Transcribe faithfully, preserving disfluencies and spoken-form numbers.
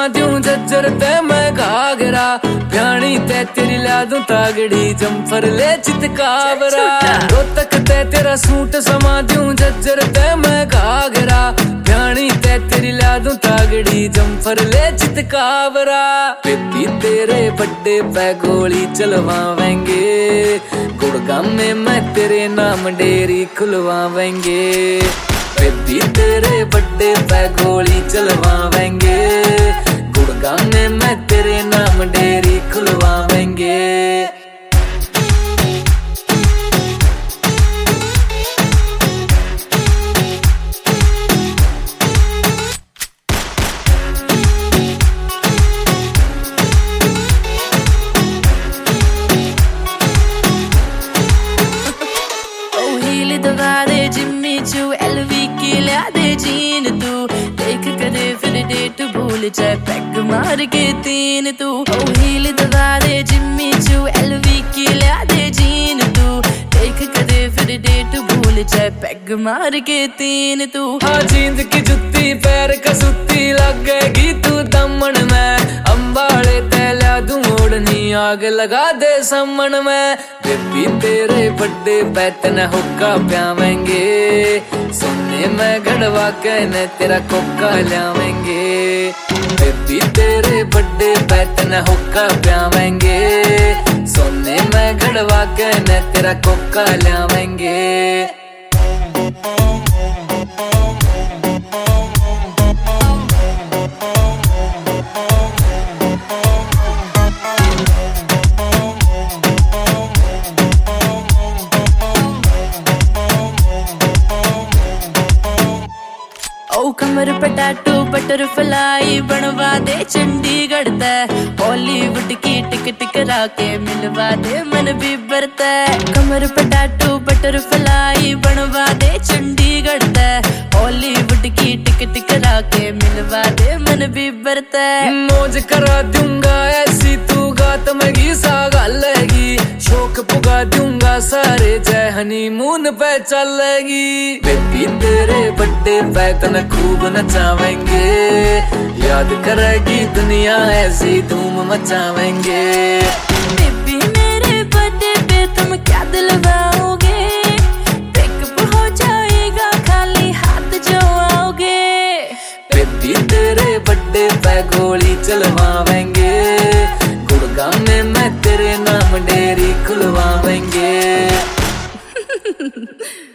दूं जज्जर ते मैं घाघरा, प्याणी ते तेरी ला दूं तागड़ी, जम्फर ले चितकावरा। रोहतक ते तेरा सूट समा दूं जज्जर ते मैं घाघरा, प्याणी ते तेरी ला दूं तागड़ी, जम्फर ले चितकावरा। बेबी तेरे बड्डे पे गोली चलवावेंगे, गुड़गांव में मैं तेरे नाम डेरी खुलवावेंगे। बेबी तेरे बड्डे पे गोली चलवावेंगे, गुड़गांव में मैं तेरे नाम डेरी खुलवावेंगे। दगा दे जिम्मी चू एलवी की लिया दे जीन तू, देख करे फिर डेट भूल जाए पैग मार के तीन तू। ओ हील दगा दे जिम्मी चू एलवी की लिया दे जीन तू, देख करे फिर डेट भूल जाए पैग मार के तीन तू। हाँ जींद की जुत्ती पैर कसुत्ती लगेगी तू दमन में, अंबाड़े तैला दूं ओढ़नी आग लगा दे समन में। बेबी तेरे बड्डे पे तने हुक्का प्यावेंगे, सोने में गड़वा के न तेरा कोका ल्यावेंगे। बेबी तेरे बड्डे पे तने हुक्का प्यावेंगे, सोने में गड़वा के न तेरा कोका ल्यावेंगे। ओ कमर पे टैटू बटरफ्लाई बनवा दे चंडीगढ़ तै, बॉलीवुड की टिकट करा के मिलवा दे मन बीबर तै। कमर पे टैटू बटरफ्लाई बनवा दे चंडीगढ़ तै, बॉलीवुड की टिकट करा के मिलवा दे मन बीबर तै। मौज करा दूंगा ऐसी तू गात मगी सा गालेगी, शौक पुगा दूंगा सारे जय हनीमून पे चलेगी। बेबी तेरे बड्डे पे तने खूब नचावेंगे, याद करेगी दुनिया ऐसी धूम मचावेंगे। बेबी मेरे बर्थडे पे तुम क्या दिलवाओगे, ब्रेकअप हो जाएगा खाली हाथ जो आओगे। बेबी तेरे बड्डे पे गोली चलवावेंगे, गुड़गांव में मैं तेरे नाम डेरी खुलवावेंगे।